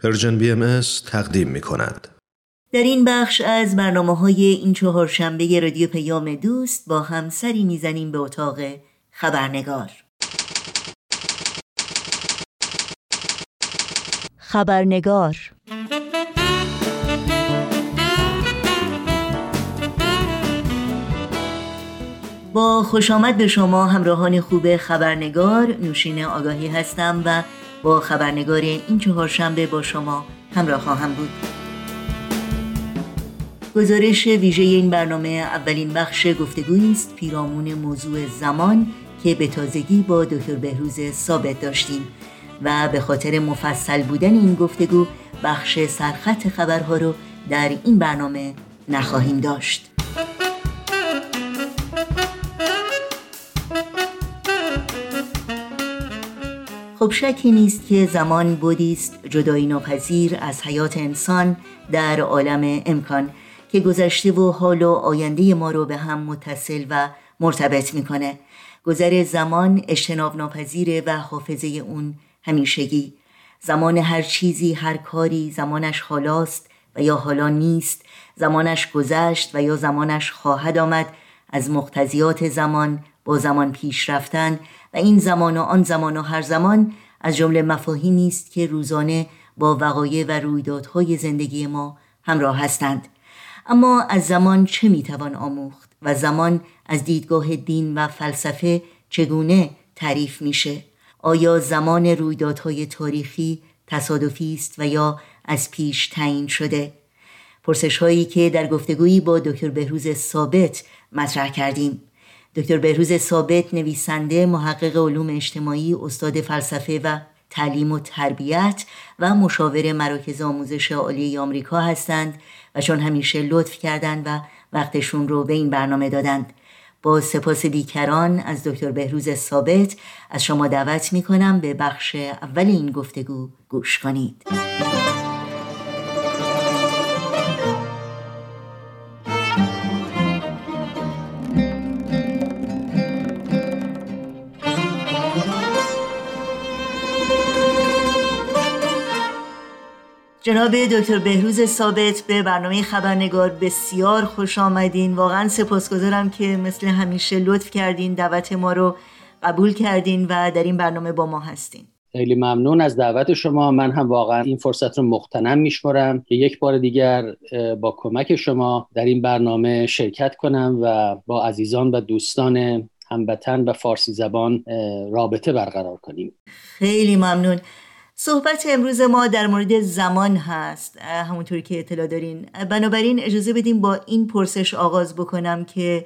پرژن BMS تقدیم می کند. در این بخش از برنامه‌های این چهارشنبه رادیو پیام دوست با هم سری میزنیم به اتاق خبرنگار. خبرنگار با خوش آمد به شما همراهان خوب خبرنگار. نوشین آگاهی هستم و با خبرنگار این چهارشنبه با شما همراه خواهم بود. گزارش ویژه این برنامه اولین بخش گفتگویی است پیرامون موضوع زمان که به تازگی با دکتر بهروز ثابت داشتیم و به خاطر مفصل بودن این گفتگو بخش سرخط خبرها رو در این برنامه نخواهیم داشت. خب شکی نیست که زمان بعدی است جدایی ناپذیر از حیات انسان در عالم امکان که گذشته و حال و آینده ما رو به هم متصل و مرتبط میکنه. گذر زمان اجتناب ناپذیره و حافظه اون همیشگی. زمان هر چیزی، هر کاری زمانش حالاست و یا حالا نیست، زمانش گذشت و یا زمانش خواهد آمد. از مقتضیات زمان با زمان پیش رفتن و این زمان و آن زمان و هر زمان از جمله مفاهیمی است که روزانه با وقایع و رویدادهای زندگی ما همراه هستند. اما از زمان چه میتوان آموخت و زمان از دیدگاه دین و فلسفه چگونه تعریف میشه؟ آیا زمان رویدادهای تاریخی تصادفی است و یا از پیش تعیین شده؟ پرسش هایی که در گفتگویی با دکتر بهروز ثابت مطرح کردیم. دکتر بهروز ثابت نویسنده، محقق علوم اجتماعی، استاد فلسفه و تعلیم و تربیت و مشاور مراکز آموزش عالی آمریکا هستند و چون همیشه لطف کردند و وقتشون رو به این برنامه دادند. با سپاس بیکران از دکتر بهروز ثابت از شما دعوت میکنم به بخش اول این گفتگو گوش کنید. جناب دکتر بهروز ثابت به برنامه خبرنگار بسیار خوش آمدین. واقعا سپاسگزارم که مثل همیشه لطف کردین، دعوت ما رو قبول کردین و در این برنامه با ما هستین. خیلی ممنون از دعوت شما. من هم واقعا این فرصت رو مغتنم میشمرم که یک بار دیگر با کمک شما در این برنامه شرکت کنم و با عزیزان و دوستان هموطن و فارسی زبان رابطه برقرار کنیم. خیلی ممنون. صحبت امروز ما در مورد زمان هست، همونطوری که اطلاع دارین. بنابراین اجازه بدیم با این پرسش آغاز بکنم که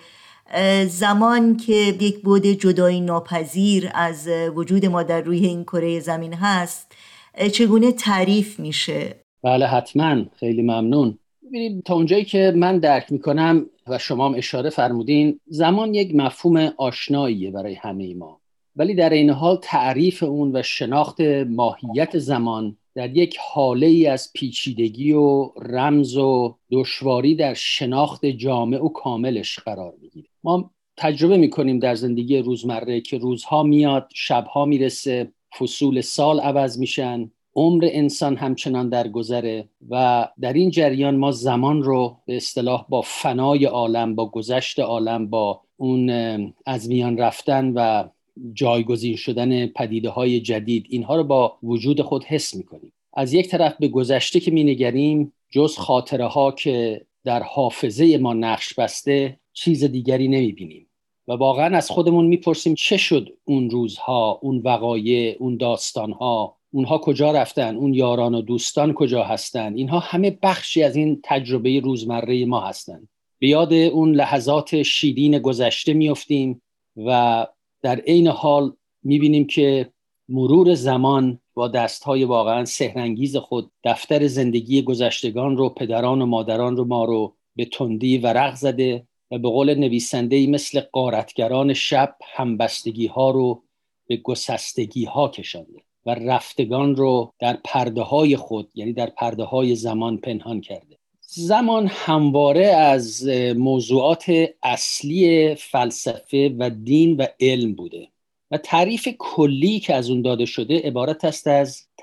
زمان که یک بعد جدایی ناپذیر از وجود ما در روی این کره زمین هست چگونه تعریف میشه؟ بله حتما، خیلی ممنون. ببینید تا اونجایی که من درک میکنم و شما هم اشاره فرمودین، زمان یک مفهوم آشناییه برای همه ما، ولی در این حال تعریف اون و شناخت ماهیت زمان در یک حاله ای از پیچیدگی و رمز و دشواری در شناخت جامع و کاملش قرار میگیره. ما تجربه میکنیم در زندگی روزمره که روزها میاد، شبها میرسه، فصول سال عوض میشن، عمر انسان همچنان در گذره و در این جریان ما زمان رو به اصطلاح با فنای عالم، با گذشت عالم، با اون از میان رفتن و جایگزین شدن پدیده‌های جدید، اینها رو با وجود خود حس می‌کنیم. از یک طرف به گذشته که می‌نگریم، جز خاطره‌ها که در حافظه ما نقش بسته چیز دیگری نمی‌بینیم و واقعاً از خودمون می‌پرسیم چه شد اون روزها، اون وقایع، اون داستان‌ها، اونها کجا رفتن، اون یاران و دوستان کجا هستن؟ اینها همه بخشی از این تجربه روزمره ما هستند. به یاد اون لحظات شیرین گذشته می‌افتیم و در عین حال می‌بینیم که مرور زمان با دست‌های واقعاً سحرانگیز خود دفتر زندگی گذشتگان رو، پدران و مادران رو، ما رو به تندی ورق زده و به قول نویسنده‌ای مثل غارتگران شب همبستگی‌ها رو به گسستگی‌ها کشانده و رفتگان رو در پرده‌های خود، یعنی در پرده‌های زمان پنهان کرده. زمان همواره از موضوعات اصلی فلسفه و دین و علم بوده و تعریف کلی که از اون داده شده عبارت است از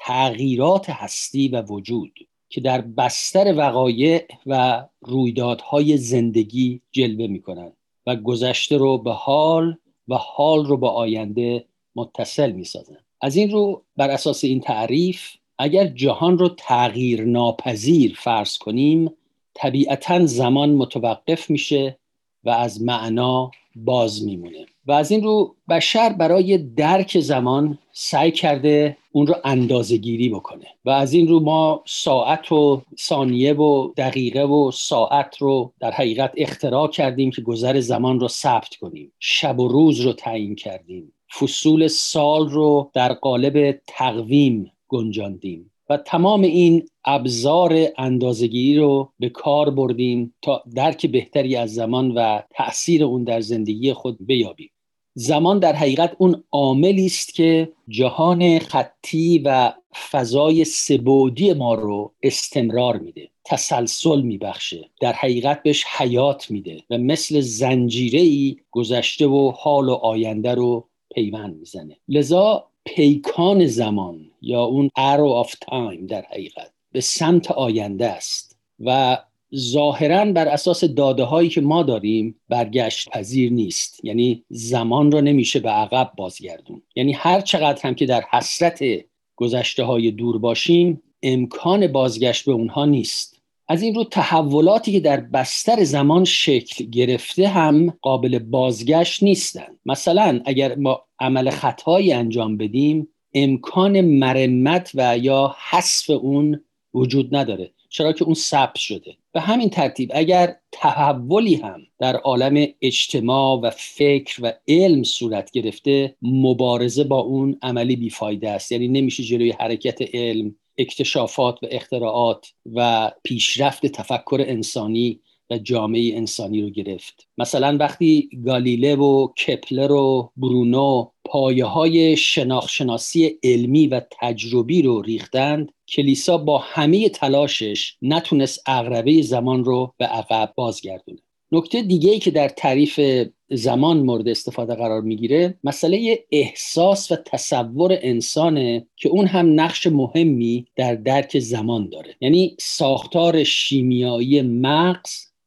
تغییرات هستی و وجود که در بستر وقایع و رویدادهای زندگی جلوه می‌کنند و گذشته رو به حال و حال رو با آینده متصل می‌سازند. از این رو بر اساس این تعریف اگر جهان رو تغییر ناپذیر فرض کنیم، طبیعتاً زمان متوقف میشه و از معنا باز میمونه. و از این رو بشر برای درک زمان سعی کرده اون رو اندازه‌گیری بکنه و از این رو ما ساعت و ثانیه و دقیقه و ساعت رو در حقیقت اختراع کردیم که گذر زمان رو ثبت کنیم. شب و روز رو تعیین کردیم. فصول سال رو در قالب تقویم گنجاندیم و تمام این ابزار اندازه‌گیری رو به کار بردیم تا درک بهتری از زمان و تأثیر اون در زندگی خود بیابیم. زمان در حقیقت اون عاملی است که جهان خطی و فضای سه‌بعدی ما رو استمرار میده، تسلسل میبخشه، در حقیقت بهش حیات میده و مثل زنجیره‌ای گذشته و حال و آینده رو پیوند میزنه. لذا پیکان زمان یا اون arrow of time در حقیقت به سمت آینده است و ظاهراً بر اساس داده هایی که ما داریم برگشت پذیر نیست. یعنی زمان رو نمیشه به عقب بازگردون. یعنی هر چقدر هم که در حسرت گذشته های دور باشیم امکان بازگشت به اونها نیست. از این رو تحولاتی که در بستر زمان شکل گرفته هم قابل بازگشت نیستند. مثلا اگر ما عمل خطایی انجام بدیم امکان مرمت و یا حذف اون وجود نداره، چرا که اون ثبت شده. به همین ترتیب اگر تحولی هم در عالم اجتماع و فکر و علم صورت گرفته مبارزه با اون عملی بیفایده است. یعنی نمیشه جلوی حرکت علم، اکتشافات و اختراعات و پیشرفت تفکر انسانی و جامعه انسانی رو گرفت. مثلا وقتی گالیله و کپلر و برونو پایه‌های شناختی علمی و تجربی رو ریختند، کلیسا با همه تلاشش نتونست عقربه زمان رو به عقب بازگردونه. نکته دیگه‌ای که در تعریف زمان مورد استفاده قرار میگیره مسئله احساس و تصور انسانه که اون هم نقش مهمی در درک زمان داره. یعنی ساختار شیمیایی مغز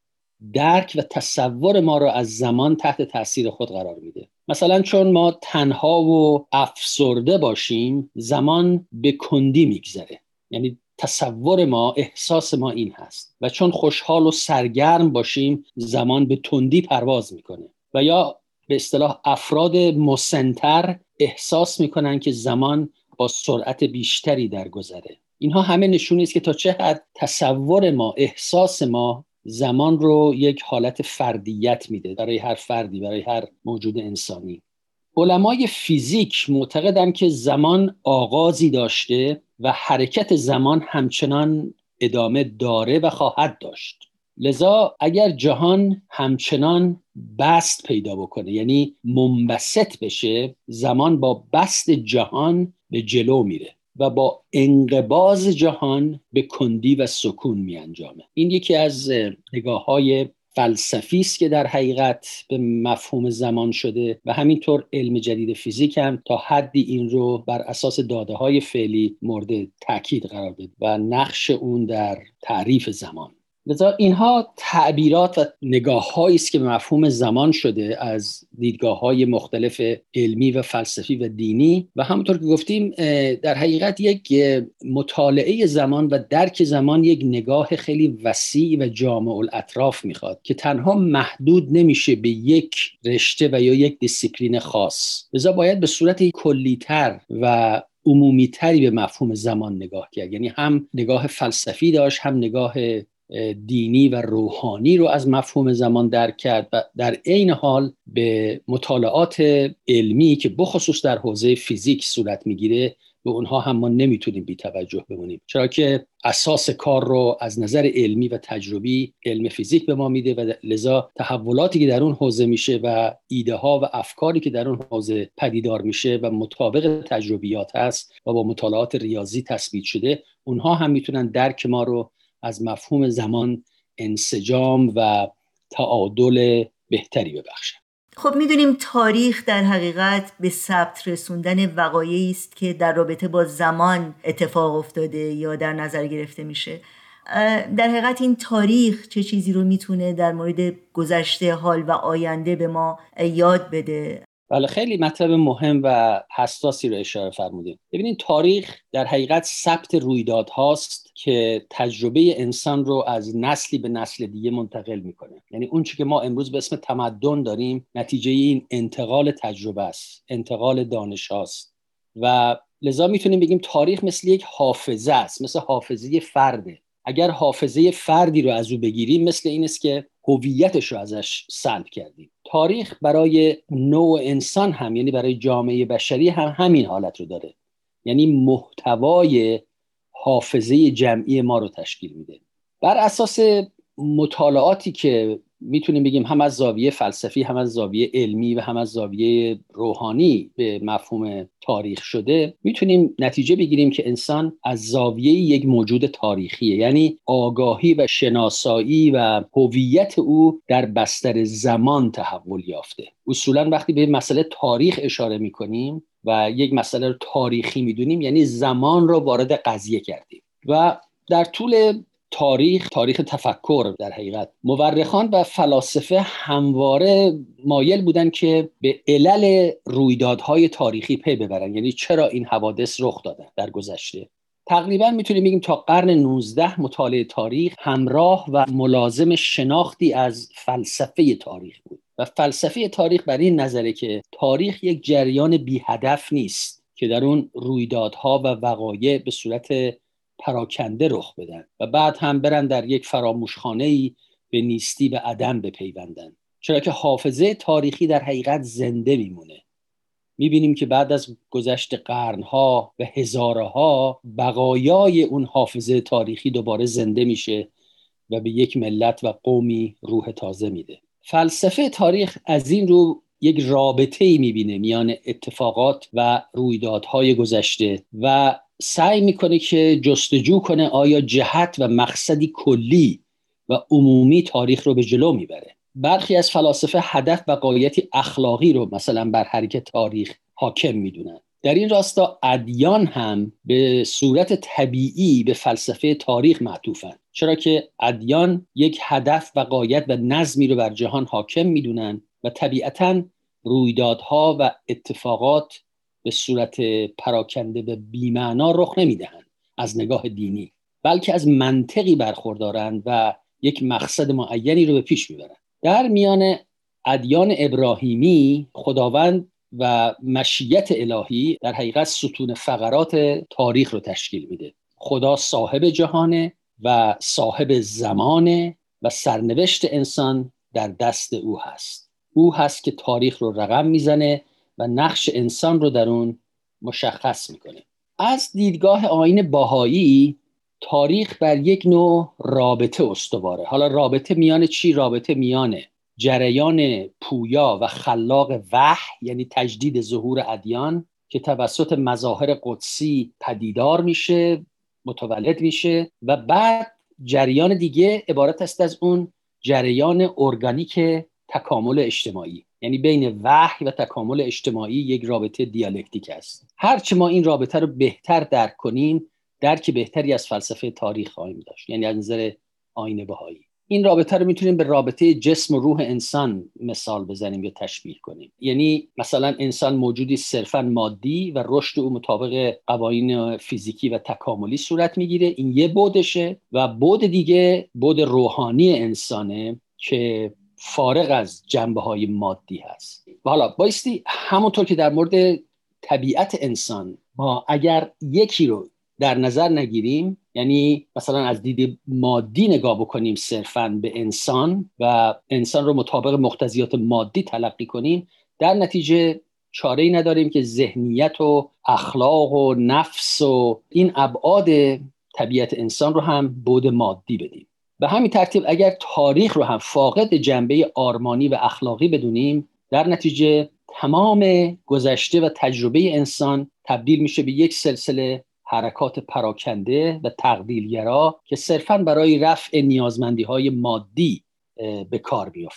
درک و تصور ما رو از زمان تحت تاثیر خود قرار میده. مثلا چون ما تنها و افسرده باشیم زمان به کندی میگذره. یعنی تصور ما، احساس ما این هست. و چون خوشحال و سرگرم باشیم زمان به تندی پرواز میکنه. و یا به اصطلاح افراد مسن‌تر احساس میکنن که زمان با سرعت بیشتری درگذره. اینها همه نشونه است که تا چه حد تصور ما، احساس ما زمان رو یک حالت فردیت میده برای هر فردی، برای هر موجود انسانی. علمای فیزیک معتقدند که زمان آغازی داشته و حرکت زمان همچنان ادامه داره و خواهد داشت. لذا اگر جهان همچنان بست پیدا بکنه، یعنی منبسط بشه، زمان با بست جهان به جلو میره و با انقباض جهان به کندی و سکون می انجامه. این یکی از نگاه‌های فلسفی است که در حقیقت به مفهوم زمان شده و همینطور علم جدید فیزیک هم تا حدی این رو بر اساس داده‌های فعلی مورد تاکید قرار داد و نقش اون در تعریف زمان. لذا اینها تعبیرات و نگاه‌هایی است که به مفهوم زمان شده از دیدگاه‌های مختلف علمی و فلسفی و دینی و همونطور که گفتیم در حقیقت یک مطالعه زمان و درک زمان یک نگاه خیلی وسیع و جامع الاطراف میخواد که تنها محدود نمیشه به یک رشته و یا یک دیسیپلین خاص. لذا باید به صورت کلی‌تر و عمومی‌تری به مفهوم زمان نگاه کرد. یعنی هم نگاه فلسفی داشت، هم نگاه دینی و روحانی رو از مفهوم زمان درک کرد و در عین حال به مطالعات علمی که بخصوص در حوزه فیزیک صورت میگیره به اونها هم ما نمیتونیم بی توجه بمونیم، چرا که اساس کار رو از نظر علمی و تجربی علم فیزیک به ما میده و لذا تحولاتی که در اون حوزه میشه و ایده ها و افکاری که در اون حوزه پدیدار میشه و مطابق تجربیات هست و با مطالعات ریاضی تثبیت شده، اونها هم میتونن درک ما رو از مفهوم زمان انسجام و تعادل بهتری ببخشن. خب میدونیم تاریخ در حقیقت به ثبت رسوندن وقایعی است که در رابطه با زمان اتفاق افتاده یا در نظر گرفته میشه. در حقیقت این تاریخ چه چیزی رو میتونه در مورد گذشته، حال و آینده به ما یاد بده؟ بله، خیلی مطلب مهم و حساسی رو اشاره فرمودید. ببینید، تاریخ در حقیقت ثبت رویدادهاست که تجربه انسان رو از نسلی به نسل دیگه منتقل میکنه. یعنی اون چیزی که ما امروز به اسم تمدن داریم نتیجه این انتقال تجربه است، انتقال دانش هاست. و لذا میتونیم بگیم تاریخ مثل یک حافظه است، مثل حافظه فرده. اگر حافظه فردی رو از او بگیریم، مثل این است که هویتش رو ازش سلب کردیم. تاریخ برای نوع انسان هم، یعنی برای جامعه بشری هم همین حالت رو داره. یعنی محتوای حافظه جمعی ما رو تشکیل میده. بر اساس مطالعاتی که میتونیم بگیم هم از زاویه فلسفی، هم از زاویه علمی و هم از زاویه روحانی به مفهوم تاریخ شده، میتونیم نتیجه بگیریم که انسان از زاویه یک موجود تاریخیه. یعنی آگاهی و شناسایی و هویت او در بستر زمان تحول یافته. اصولا وقتی به مسئله تاریخ اشاره میکنیم و یک مسئله رو تاریخی میدونیم، یعنی زمان رو وارد قضیه کردیم. و در طول تاریخ تفکر، در حقیقت مورخان و فلاسفه همواره مایل بودن که به علل رویدادهای تاریخی پی ببرن. یعنی چرا این حوادث رخ دادن در گذشته. تقریبا میتونیم بگیم تا قرن 19 مطالعه تاریخ همراه و ملازم شناختی از فلسفه تاریخ بود. و فلسفه تاریخ بر این نظره که تاریخ یک جریان بی هدف نیست که در اون رویدادها و وقایع به صورت پراکنده رخ بدن و بعد هم برن در یک فراموشخانه‌ای به نیستی و عدم بپیوندن. چرا که حافظه تاریخی در حقیقت زنده میمونه. میبینیم که بعد از گذشت قرنها و هزارها، بقایای اون حافظه تاریخی دوباره زنده میشه و به یک ملت و قومی روح تازه میده. فلسفه تاریخ از این رو یک رابطه‌ای میبینه میان اتفاقات و رویدادهای گذشته و سعی میکنه که جستجو کنه آیا جهت و مقصدی کلی و عمومی تاریخ رو به جلو میبره. برخی از فلاسفه هدف و غایتی اخلاقی رو مثلا بر حرکت تاریخ حاکم میدونن. در این راستا ادیان هم به صورت طبیعی به فلسفه تاریخ معطوفن، چرا که ادیان یک هدف و غایت و نظمی رو بر جهان حاکم میدونن و طبیعتاً رویدادها و اتفاقات به صورت پراکنده و بی‌معنا رخ نمیدهند از نگاه دینی، بلکه از منطقی برخوردارند و یک مقصد معینی رو به پیش میبرند. در میان ادیان ابراهیمی خداوند و مشیت الهی در حقیقت ستون فقرات تاریخ رو تشکیل میده. خدا صاحب جهانه و صاحب زمانه و سرنوشت انسان در دست او هست. او هست که تاریخ رو رقم میزنه و نقش انسان رو در اون مشخص میکنه. از دیدگاه آیین بهایی تاریخ بر یک نوع رابطه استواره. حالا رابطه میان چی؟ رابطه میان جریان پویا و خلاق وحی، یعنی تجدید ظهور ادیان که توسط مظاهر قدسی پدیدار میشه، متولد میشه، و بعد جریان دیگه عبارت است از اون جریان ارگانیک تکامل اجتماعی. یعنی بین وحی و تکامل اجتماعی یک رابطه دیالکتیک است. هرچه ما این رابطه رو بهتر درک کنیم، درک بهتری از فلسفه تاریخ خواهیم داشت. یعنی از نظر آیین بهایی این رابطه رو میتونیم به رابطه جسم و روح انسان مثال بزنیم یا تشبیه کنیم. یعنی مثلا انسان موجودی صرفاً مادی و رشد او مطابق قوانین فیزیکی و تکاملی صورت میگیره. این یه بعدشه. و بعد دیگه بعد روحانی انسانه که فارغ از جنبه‌های مادی هست. و حالا بایستی همونطور که در مورد طبیعت انسان ما اگر یکی رو در نظر نگیریم، یعنی مثلا از دید مادی نگاه بکنیم صرفاً به انسان و انسان رو مطابق مقتضیات مادی تلقی کنیم، در نتیجه چاره‌ای نداریم که ذهنیت و اخلاق و نفس و این ابعاد طبیعت انسان رو هم بعد مادی بدیم. به همین ترتیب اگر تاریخ رو هم فاقد جنبه آرمانی و اخلاقی بدونیم، در نتیجه تمام گذشته و تجربه انسان تبدیل میشه به یک سلسله حرکات پراکنده و تقلیلگرا که صرفاً برای رفع نیازمندی‌های مادی به کار میفته.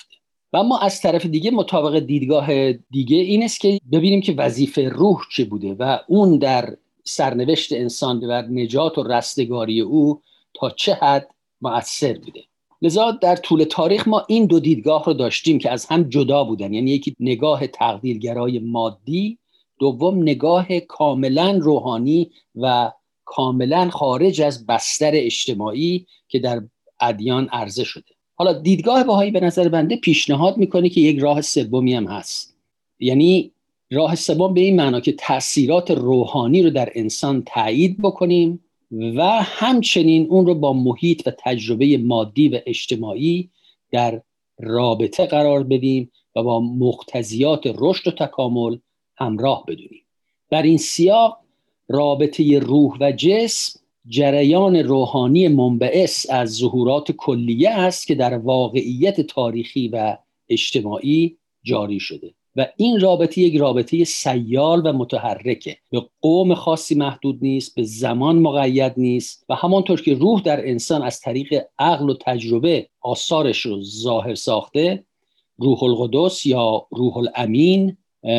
و اما از طرف دیگه مطابق دیدگاه دیگه این است که ببینیم که وظیفه روح چه بوده و اون در سرنوشت انسان و نجات و رستگاری او تا چه حد مؤثر بوده. لذا در طول تاریخ ما این دو دیدگاه رو داشتیم که از هم جدا بودن، یعنی یکی نگاه تقدیرگرای مادی، دوم نگاه کاملا روحانی و کاملا خارج از بستر اجتماعی که در ادیان عرضه شده. حالا دیدگاه بهایی به نظر بنده پیشنهاد میکنه که یک راه سومی هم هست، یعنی راه سوم به این معنا که تأثیرات روحانی رو در انسان تایید بکنیم و همچنین اون رو با محیط و تجربه مادی و اجتماعی در رابطه قرار بدیم و با مقتضیات رشد و تکامل همراه بدونیم. در این سیاق رابطه روح و جسم جریان روحانی منبعث از ظهورات کلیه است که در واقعیت تاریخی و اجتماعی جاری شده و این رابطه یک رابطه سیال و متحرکه، به قوم خاصی محدود نیست، به زمان مقید نیست و همانطور که روح در انسان از طریق عقل و تجربه آثارش رو ظاهر ساخته، روح القدس یا روح الامین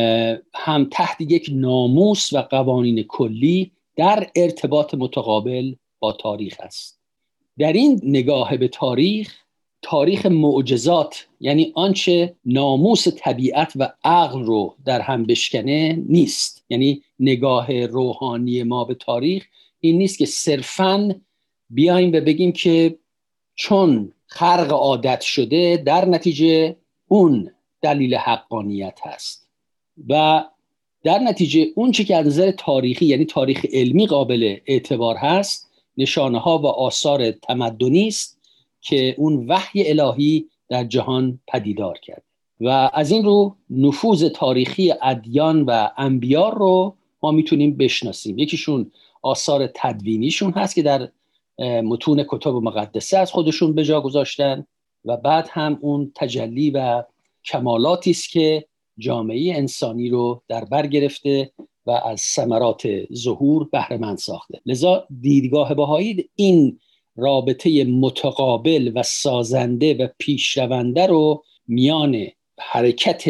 هم تحت یک ناموس و قوانین کلی در ارتباط متقابل با تاریخ است. در این نگاه به تاریخ معجزات، یعنی آنچه ناموس طبیعت و عقل رو در هم بشکنه نیست. یعنی نگاه روحانی ما به تاریخ این نیست که صرفاً بیایم و بگیم که چون خرق عادت شده در نتیجه اون دلیل حقانیت هست و در نتیجه اون چی که از نظر تاریخی یعنی تاریخ علمی قابل اعتبار هست نشانه ها و آثار تمدنی است که اون وحی الهی در جهان پدیدار کرد و از این رو نفوذ تاریخی ادیان و انبیا رو ما میتونیم بشناسیم. یکیشون آثار تدوینیشون هست که در متون کتب مقدسه از خودشون به جا گذاشتن و بعد هم اون تجلی و کمالاتی است که جامعه انسانی رو در بر گرفته و از ثمرات ظهور بهره مند ساخته. لذا دیدگاه بهایی این رابطه متقابل و سازنده و پیشرونده رو میان حرکت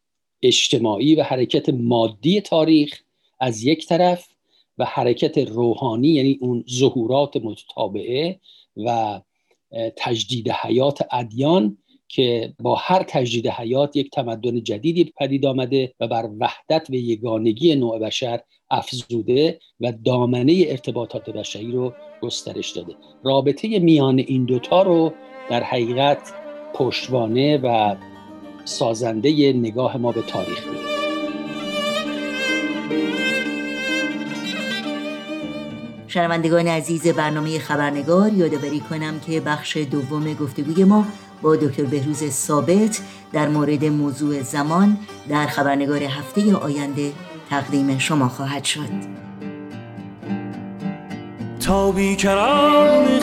اجتماعی و حرکت مادی تاریخ از یک طرف و حرکت روحانی یعنی اون ظهورات متتابعه و تجدید حیات ادیان که با هر تجدید حیات یک تمدن جدیدی پدید آمده و بر وحدت و یگانگی نوع بشر افزوده و دامنه ارتباطات بشری رو گسترش داده. رابطه میان این دوتا رو در حقیقت پشتوانه و سازنده نگاه ما به تاریخ می‌دونه. شنوندگان عزیز برنامه خبرنگار، یادآوری کنم که بخش دوم گفتگوی ما با دکتر بهروز ثابت در مورد موضوع زمان در خبرنگار هفته آینده تقدیم شما خواهد شد. تا بیکران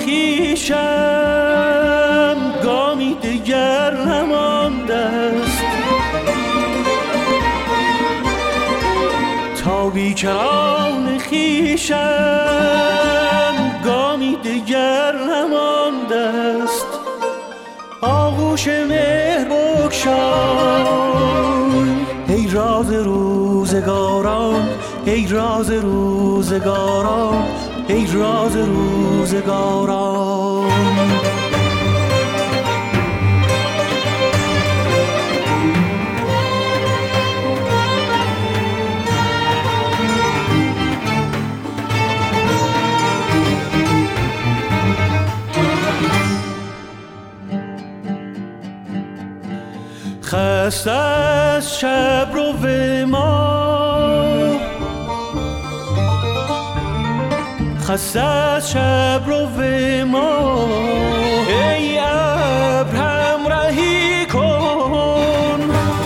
خویشم گامی دیگر نمانده است، تا بیکران خویشم گامی دیگر نمانده است. آغوش مهر بگشای ای راز روزگاران، ای راز روزگاران، ای راز روزگاران. خسته از شب رو به ما، خسته از شب رو به ما، ای ابر همراهی کن.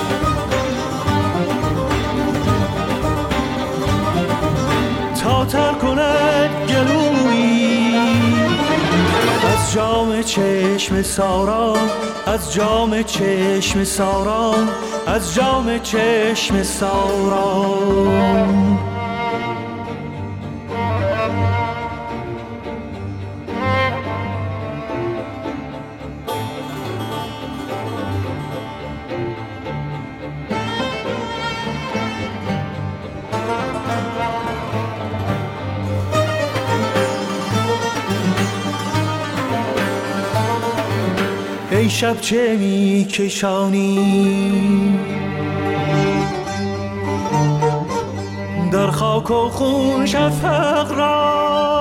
تا تر کند گلویی از جام چشم ساران، از جام چشم ساران، از جام چشم ساران. ای شب چه می کشانی در خاک و خون شفق را،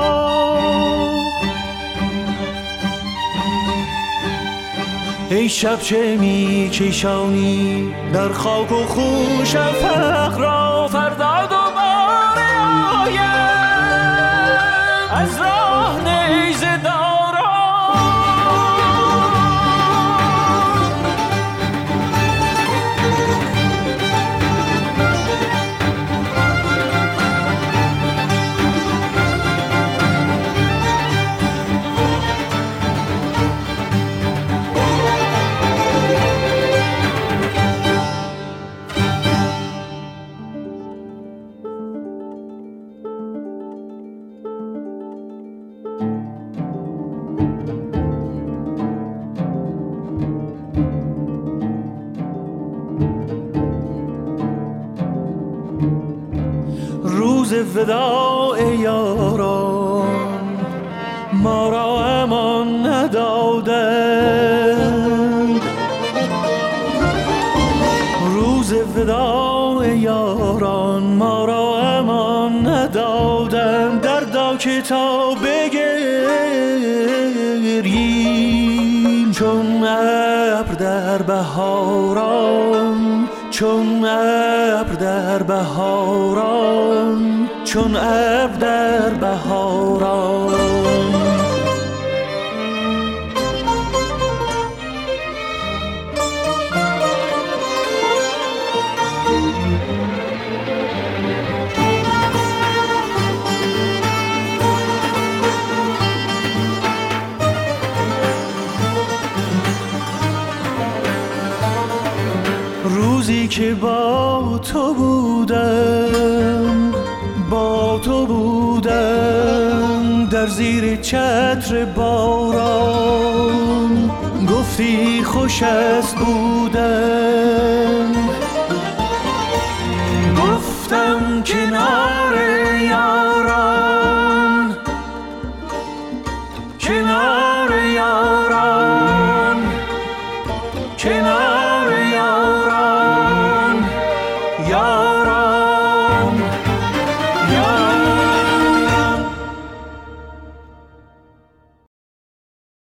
ای شب چه می کشانی در خاک و خون شفق را. فردا دوباره آیم از راه نیزه داران، روز وداع یاران ما را امان ندادند، روز وداع یاران ما را امان ندادند. دردا که تا بگریم چون ابر در بهاران، چون ابر در بهاران، چون ابر در بهاران. روزی که با تو بودم، با تو بودم در زیر چتر باران، گفتی خوش است بودم، گفتم که نه